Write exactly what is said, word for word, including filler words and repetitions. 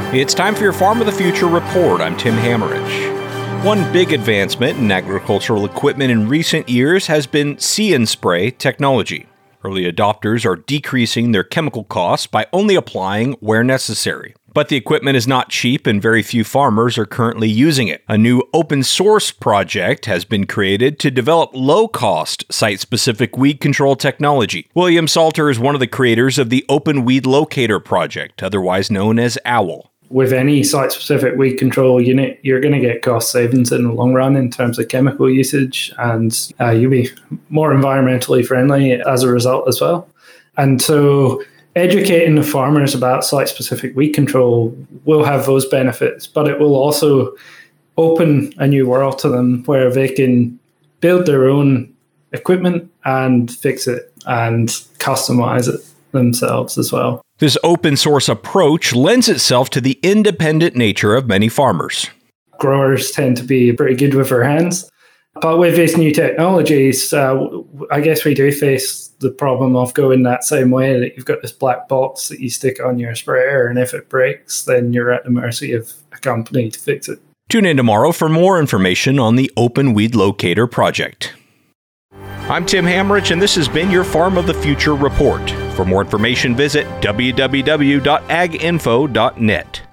It's time for your Farm of the Future report. I'm Tim Hammerich. One big advancement in agricultural equipment in recent years has been See and Spray technology. Early adopters are decreasing their chemical costs by only applying where necessary. But the equipment is not cheap and very few farmers are currently using it. A new open source project has been created to develop low-cost site-specific weed control technology. William Salter is one of the creators of the Open Weed Locator project, otherwise known as OWL. With any site-specific weed control unit, you're going to get cost savings in the long run in terms of chemical usage, and uh, you'll be more environmentally friendly as a result as well. And so educating the farmers about site-specific weed control will have those benefits, but it will also open a new world to them where they can build their own equipment and fix it and customize it themselves as well. This open source approach lends itself to the independent nature of many farmers. Growers tend to be pretty good with their hands. But with these new technologies, uh, I guess we do face the problem of going that same way, that you've got this black box that you stick on your sprayer, and if it breaks, then you're at the mercy of a company to fix it. Tune in tomorrow for more information on the Open Weed Locator project. I'm Tim Hammerich, and this has been your Farm of the Future report. For more information, visit w w w dot ag info dot net.